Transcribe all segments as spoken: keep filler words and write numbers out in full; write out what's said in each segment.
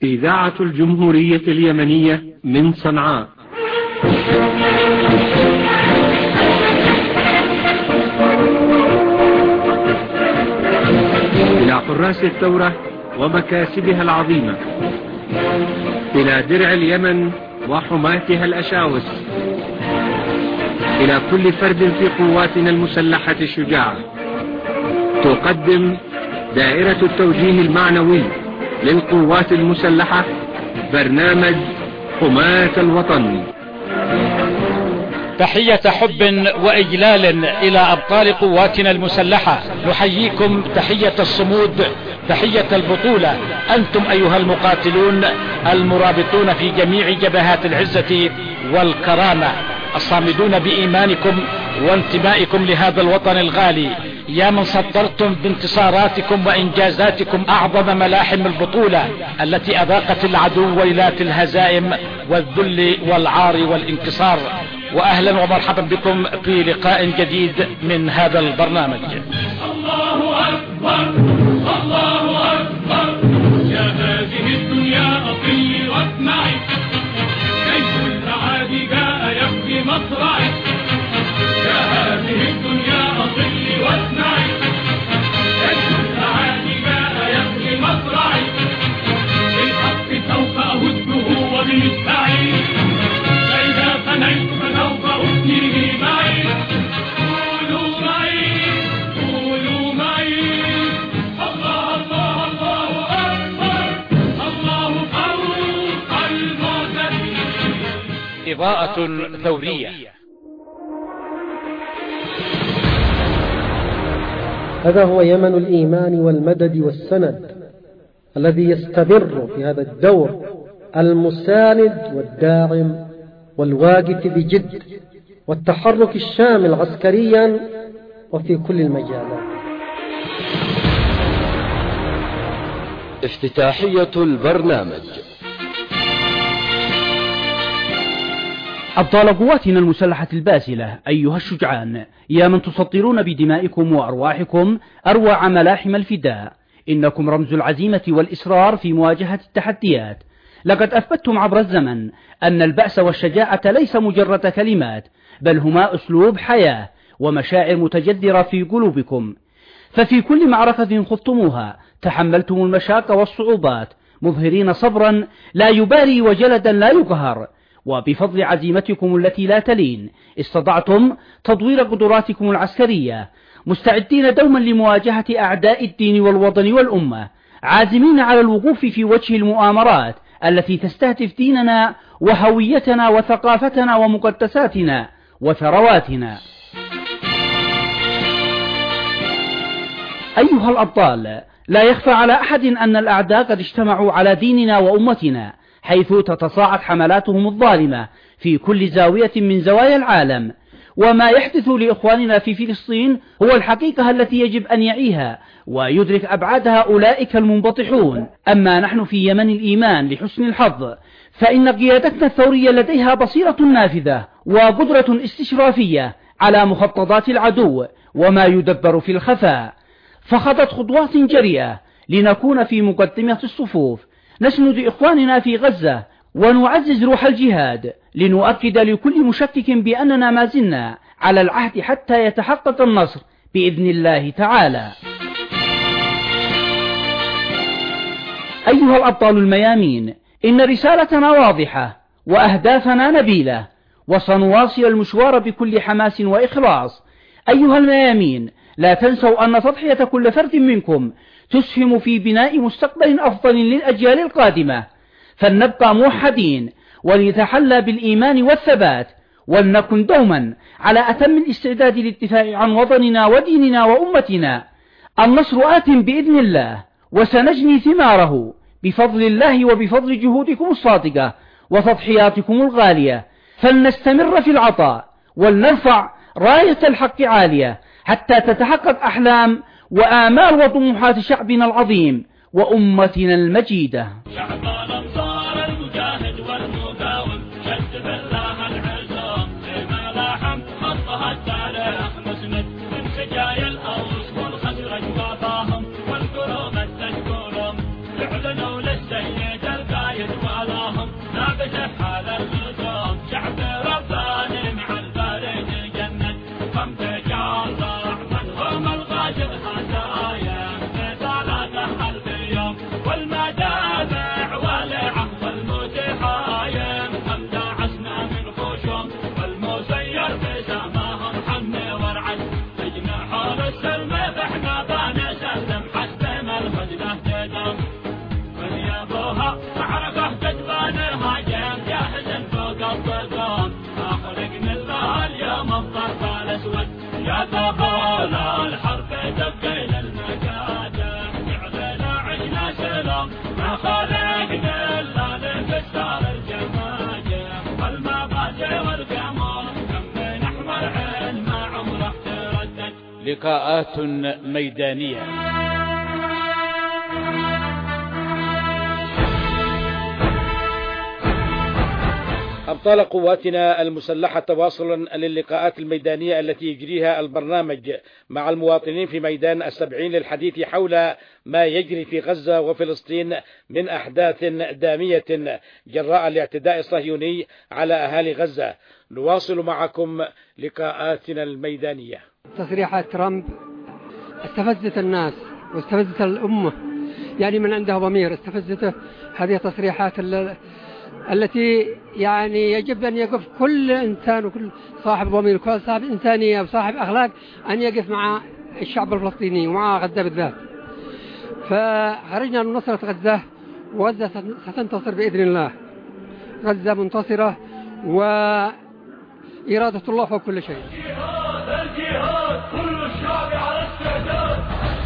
إذاعة الجمهورية اليمنية من صنعاء. إلى حراس الثورة ومكاسبها العظيمة، إلى درع اليمن وحماتها الأشاوس، إلى كل فرد في قواتنا المسلحة الشجاعة، تقدم دائرة التوجيه المعنوي للقوات المسلحة برنامج حماة الوطن. تحية حب وإجلال إلى أبطال قواتنا المسلحة، نحييكم تحية الصمود، تحية البطولة. أنتم أيها المقاتلون المرابطون في جميع جبهات العزة والكرامة، الصامدون بإيمانكم وانتمائكم لهذا الوطن الغالي، يا من صدرتم بانتصاراتكم وإنجازاتكم أعظم ملاحم البطولة التي أذاقت العدو ويلات الهزائم والذل والعار والانكسار. وأهلا ومرحبا بكم في لقاء جديد من هذا البرنامج. الله أكبر الله أكبر، يا هذه الدنيا أطلي واسمعي، كيف السعادة جاء يبكي مصرعي، يا هذه الدنيا أطلي واسمعي، كيف السعادة جاء يبكي مصرعي، بالحق سوف أهده وبالسعي، فإذا فنيت فسوف أثنيه معي، قولوا معي قولوا معي، الله الله الله أكبر، الله فوق المعتدين. إضاءة ثورية. هذا هو يمن الإيمان والمدد والسند الذي يستمر في هذا الدور المساند والداعم والواقف بجد والتحرك الشامل عسكريا وفي كل المجالات. افتتاحية البرنامج. أبطال قواتنا المسلحة الباسلة، أيها الشجعان، يا من تسطرون بدمائكم وأرواحكم أروع ملاحم الفداء، إنكم رمز العزيمة والإصرار في مواجهة التحديات. لقد أثبتتم عبر الزمن أن البأس والشجاعة ليس مجرد كلمات، بل هما أسلوب حياة ومشاعر متجذرة في قلوبكم. ففي كل معركة خضتموها تحملتم المشاق والصعوبات مظهرين صبرا لا يباري وجلدا لا يقهر، وبفضل عزيمتكم التي لا تلين استطعتم تطوير قدراتكم العسكرية، مستعدين دوما لمواجهة أعداء الدين والوطن والأمة، عازمين على الوقوف في وجه المؤامرات التي تستهدف ديننا وهويتنا وثقافتنا ومقدساتنا وثرواتنا. أيها الأبطال، لا يخفى على أحد أن الأعداء قد اجتمعوا على ديننا وأمتنا، حيث تتصاعد حملاتهم الظالمة في كل زاوية من زوايا العالم. وما يحدث لإخواننا في فلسطين هو الحقيقة التي يجب أن يعيها ويدرك أبعادها أولئك المنبطحون. أما نحن في يمن الإيمان لحسن الحظ فإن قيادتنا الثورية لديها بصيرة نافذة وقدرة استشرافية على مخططات العدو وما يدبر في الخفاء، فخطت خطوات جريئة لنكون في مقدمة الصفوف، نسند إخواننا في غزة ونعزز روح الجهاد، لنؤكد لكل مشكك بأننا ما زلنا على العهد حتى يتحقق النصر بإذن الله تعالى. أيها الأبطال الميامين، إن رسالتنا واضحة وأهدافنا نبيلة، وسنواصل المشوار بكل حماس وإخلاص. أيها الميامين، لا تنسوا أن تضحية كل فرد منكم تسهم في بناء مستقبل أفضل للأجيال القادمة، فلنبقى موحدين ولنتحلى بالإيمان والثبات، ولنكن دوما على أتم الاستعداد للدفاع عن وطننا وديننا وأمتنا. النصر آت بإذن الله، وسنجني ثماره بفضل الله وبفضل جهودكم الصادقة وتضحياتكم الغالية. فلنستمر في العطاء ولنرفع راية الحق عالية حتى تتحقق أحلام وآمال وطموحات شعبنا العظيم وأمتنا المجيدة. شعب الأنصار المجاهد والمقاوم، شد بالله العزوم لما لاحم خطها التاريخ مسند، من سجايا الأوس والخزرج وفاهم والقلوب التشكولهم، يعلنوا للسيد القائد حبوها معركة كتبان الهاجم جاهز فوق الطقم اخرج من ذا اليوم الضرب الاسود يا ثقول الحرب تبقي للمكاتب يعلن عشنا سلام ما خلقنا الا لانكسار الجماجم والمبادئ والقمر كم من احمر عين ما عمره تردد. لقاءات ميدانية. أبطال قواتنا المسلحة تواصلا للقاءات الميدانية التي يجريها البرنامج مع المواطنين في ميدان السبعين للحديث حول ما يجري في غزة وفلسطين من أحداث دامية جراء الاعتداء الصهيوني على أهالي غزة. نواصل معكم لقاءاتنا الميدانية. تصريحات ترامب استفزت الناس واستفزت الأمة، يعني من عنده ضمير استفزته هذه التصريحات التي يعني يجب أن يقف كل إنسان وكل صاحب ضمير وكل صاحب إنسانية وصاحب أخلاق أن يقف مع الشعب الفلسطيني ومع غزة بالذات. فخرجنا لنصرة غزة وغزة ستنتصر بإذن الله. غزة منتصرة وإرادة الله فوق كل شيء. الجهاد الجهاد كل الشعب على استعداد.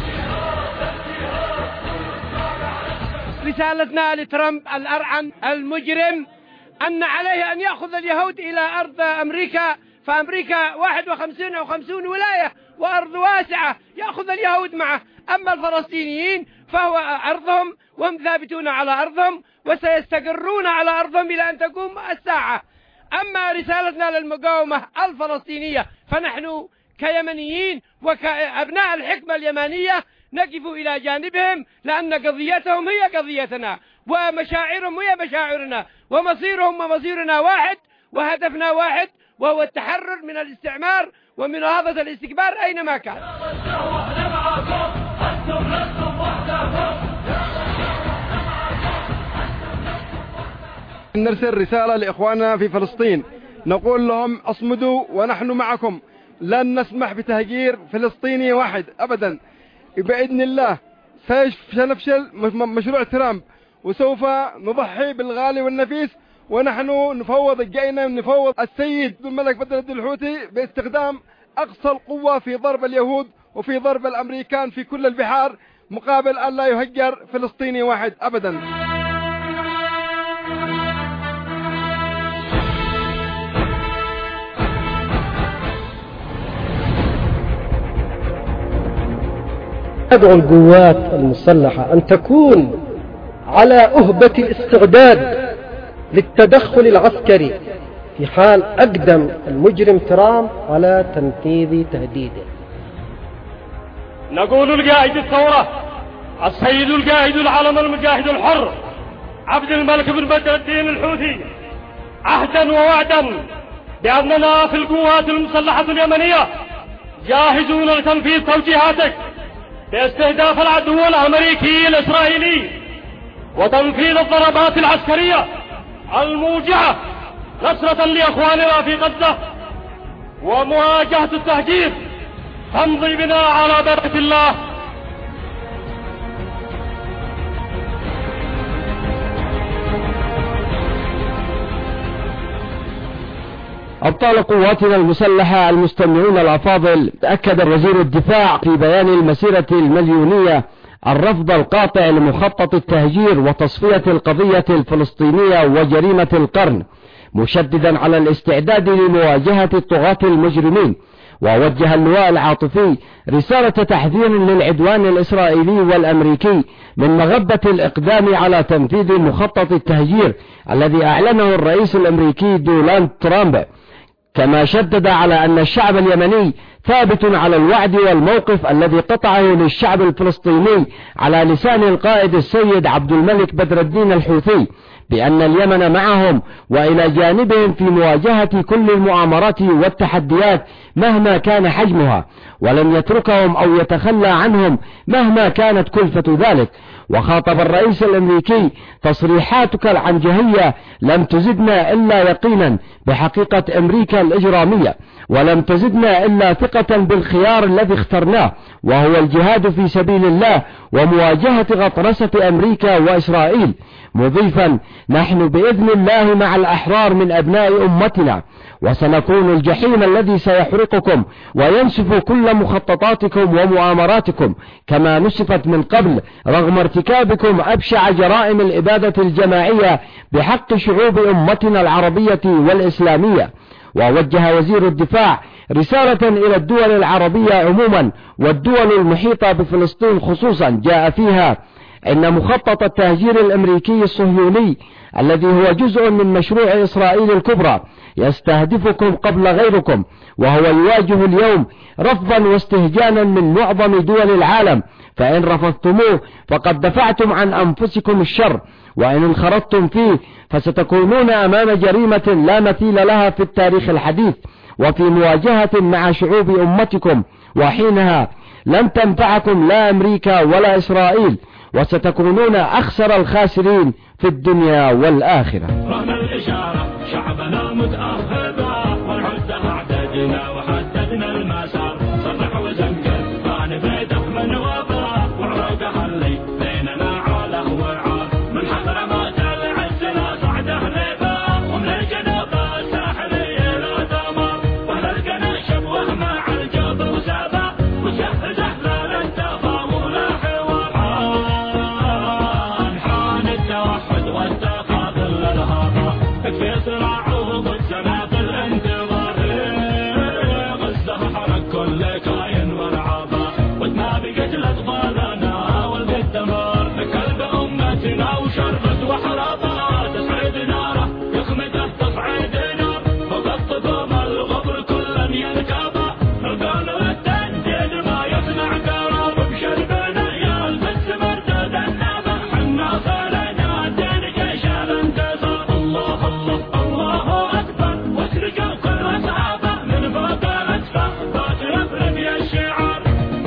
رسالتنا لترامب الأرعن المجرم أن عليه أن يأخذ اليهود إلى أرض أمريكا، فأمريكا واحد وخمسين أو خمسون ولاية وأرض واسعة يأخذ اليهود معه. أما الفلسطينيين فهو أرضهم وهم ثابتون على أرضهم وسيستقرون على أرضهم إلى أن تقوم الساعة. أما رسالتنا للمقاومة الفلسطينية فنحن كيمنيين وكأبناء الحكمة اليمانية نقف إلى جانبهم، لأن قضيتهم هي قضيتنا ومشاعرهم هي مشاعرنا ومصيرهم ومصيرنا واحد وهدفنا واحد، وهو التحرر من الاستعمار ومناهضة الاستكبار أينما كان. نرسل رسالة لإخواننا في فلسطين نقول لهم اصمدوا ونحن معكم، لن نسمح بتهجير فلسطيني واحد أبدا. بإذن الله سنفشل مشروع ترامب وسوف نضحي بالغالي والنفيس، ونحن نفوض جاينا نفوض السيد الملك بدر الدين الحوثي باستخدام أقصى القوة في ضرب اليهود وفي ضرب الأمريكان في كل البحار مقابل أن لا يهجر فلسطيني واحد أبدا. أدعو القوات المسلحة أن تكون على أهبة الاستعداد للتدخل العسكري في حال أقدم المجرم ترامب على تنفيذ تهديده. نقول القائد الثورة السيد القائد العلم المجاهد الحر عبد الملك بن بدر الدين الحوثي عهدا ووعدا بأننا في القوات المسلحة اليمنية جاهزون لتنفيذ توجيهاتك باستهداف العدو الأمريكي الإسرائيلي وتنفيذ الضربات العسكرية الموجعة نصرة لأخواننا في غزة ومواجهة التهجير. تمضي بنا على بركة الله. أبطال قواتنا المسلحة المستمعون الأفاضل، أكد وزير الدفاع في بيان المسيرة المليونية الرفض القاطع لمخطط التهجير وتصفية القضية الفلسطينية وجريمة القرن، مشددا على الاستعداد لمواجهة الطغاة المجرمين. ووجه اللواء العاطفي رسالة تحذير للعدوان الإسرائيلي والأمريكي من مغبة الإقدام على تنفيذ مخطط التهجير الذي أعلنه الرئيس الأمريكي دونالد ترامب، كما شدد على أن الشعب اليمني ثابت على الوعد والموقف الذي قطعه للشعب الفلسطيني على لسان القائد السيد عبد الملك بدر الدين الحوثي بأن اليمن معهم وإلى جانبهم في مواجهة كل المؤامرات والتحديات مهما كان حجمها، ولن يتركهم أو يتخلى عنهم مهما كانت كلفة ذلك. وخاطب الرئيس الأمريكي تصريحاتك العنجهية لم تزدنا إلا يقينا بحقيقة أمريكا الإجرامية، ولم تزدنا إلا ثقة بالخيار الذي اخترناه، وهو الجهاد في سبيل الله ومواجهة غطرسة أمريكا وإسرائيل، مضيفا: نحن بإذن الله مع الأحرار من أبناء أمتنا، وسنكون الجحيم الذي سيحرقكم وينسف كل مخططاتكم ومؤامراتكم كما نسفت من قبل، رغم ارتكابكم أبشع جرائم الإبادة الجماعية بحق شعوب أمتنا العربية والإسلامية. ووجه وزير الدفاع رسالة إلى الدول العربية عموما والدول المحيطة بفلسطين خصوصا، جاء فيها إن مخطط التهجير الأمريكي الصهيوني الذي هو جزء من مشروع إسرائيل الكبرى يستهدفكم قبل غيركم، وهو يواجه اليوم رفضا واستهجانا من معظم دول العالم، فإن رفضتموه فقد دفعتم عن أنفسكم الشر، وإن انخرطتم فيه فستكونون أمام جريمة لا مثيل لها في التاريخ الحديث وفي مواجهة مع شعوب أمتكم، وحينها لن تنفعكم لا أمريكا ولا إسرائيل، وستكونون أخسر الخاسرين في الدنيا والآخرة. رغم الإشارة شعبنا متأهبة ونعدها اعتدنا وحددنا المسار، صرح وزنقل فان بيدك من وباء وعروقها اللي بيننا عاله وعار، من حضرموت العز لا صعده نباء ومن الجنوب الساحلي لا دمار، واهل القنا شبوه مع الجوب وسابا وجهز اهل الانتفاع ولا حوار، حان حان التوحد والتفاضل للهضا، تكفي صراعهم والسنابل انتظار، غزه حرق كل كاين ورعابا ودنا بقتل اطفالنا والقد دمار، كلب امتنا وشربت وحرابا تسعد ناره يخمده تصعيد نار، فوق الطقوم الغبر كلا يركبا، القول والتنديد ما يصنع قرار، بشربنا يا البس مردود النابع حنا صارنا الدين جيش الانتصار، الله الله الله اكبر واسرق كل اصحابه من فوق الاسفل باطل افرد الشعار.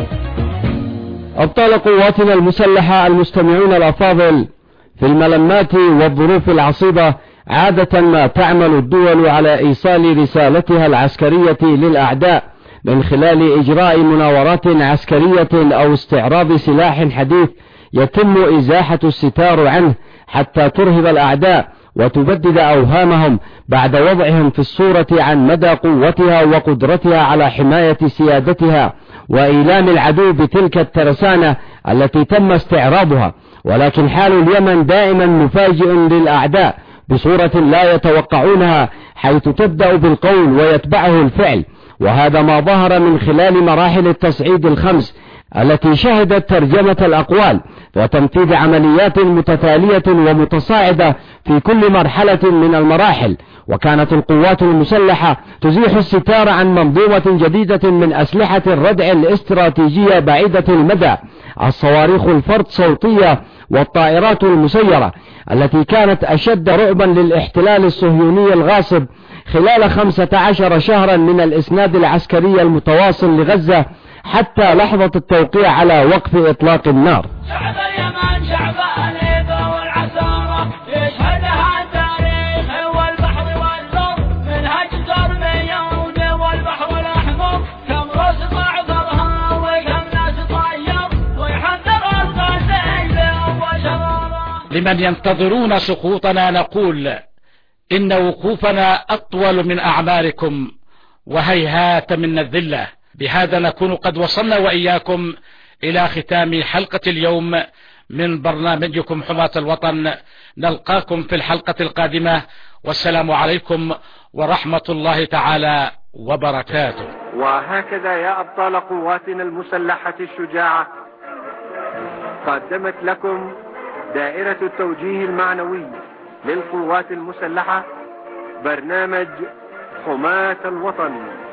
أبطال قواتنا المسلحة المستمعون الأفاضل، في الملمات والظروف العصيبة عادة ما تعمل الدول على إيصال رسالتها العسكرية للأعداء من خلال إجراء مناورات عسكرية أو استعراض سلاح حديث يتم إزاحة الستار عنه حتى ترهب الأعداء وتبدد أوهامهم بعد وضعهم في الصورة عن مدى قوتها وقدرتها على حماية سيادتها وإيلام العدو بتلك الترسانة التي تم استعراضها. ولكن حال اليمن دائما مفاجئ للأعداء بصورة لا يتوقعونها، حيث تبدأ بالقول ويتبعه الفعل، وهذا ما ظهر من خلال مراحل التصعيد الخمس التي شهدت ترجمة الأقوال وتنفيذ عمليات متتالية ومتصاعدة في كل مرحلة من المراحل. وكانت القوات المسلحة تزيح الستار عن منظومة جديدة من أسلحة الردع الاستراتيجية بعيدة المدى، الصواريخ الفرد صوتية والطائرات المسيرة، التي كانت أشد رعبا للاحتلال الصهيوني الغاصب خلال خمسة عشر شهرا من الإسناد العسكري المتواصل لغزة حتى لحظة التوقيع على وقف إطلاق النار. شعب اليمن شعب الهبة والعسارة يشهدها التاريخ والبحر والبر، من هجر من يهود والبحر الأحمر، كم رأس طعذرها وكم ناس طير ويحذر القاسي وشرارة. لمن ينتظرون سقوطنا نقول إن وقوفنا أطول من أعماركم وهيهات من الذلة. بهذا نكون قد وصلنا وإياكم إلى ختام حلقة اليوم من برنامجكم حماة الوطن. نلقاكم في الحلقة القادمة، والسلام عليكم ورحمة الله تعالى وبركاته. وهكذا يا أبطال قواتنا المسلحة الشجاعة قدمت لكم دائرة التوجيه المعنوي للقوات المسلحة برنامج حماة الوطن.